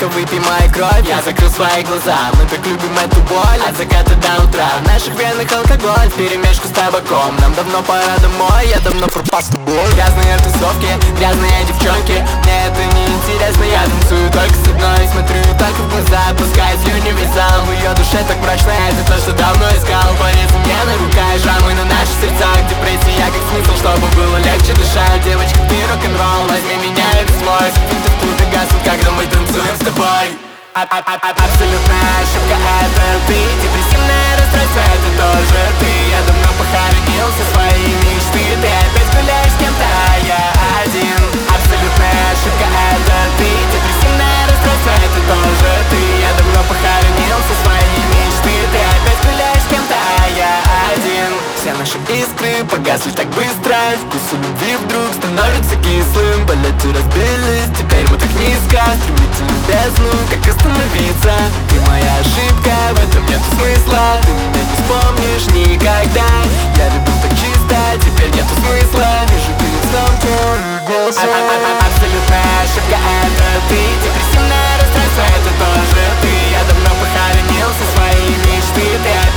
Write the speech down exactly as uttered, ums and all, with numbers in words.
Детка, выпей мою кровь. Я закрыл свои глаза, мы так любим эту боль. От заката до утра в наших венах алкоголь вперемешку с табаком. Нам давно пора домой, я давно пропал с тобой. Грязные тусовки, грязные девчонки, мне это не интересно. Я танцую только с одной, смотрю только в глаза, пускай слюни весь зал. В ее душе так прочно, это то, что давно искал. Порезы мне на руках, шрамы на наших сердцах. Депрессия как смысл, чтобы было легче дышать. Девочка, ты рок-н-ролл, возьми меня, это свой. Ты в клубе гаснут, когда мы танцуем с тобой. Абсолютная ошибка, это ты. Депрессивное расстройство, это тоже ты. Я давно похоронил все свои мечты. Ты опять гуляешь с кем-то, а я один. Абсолютная ошибка, это ты. Депрессивное расстройство, это тоже ты. Я давно похоронил все свои мечты. Ты опять гуляешь с кем-то, а я один. Все наши искры погасли так быстро. Вкус у любви вдруг становится кислым. Полеты разбились, теперь мы так низко. Стремительно в бездну, как остановиться? Ты моя ошибка, в этом нет смысла. Ты меня не вспомнишь никогда. Я люблю так чисто, теперь нету смысла. Вижу перед сном твой голос. Абсолютная ошибка, это ты. Депрессивное расстройство, это тоже ты. Я давно похоронил все свои мечты. Ты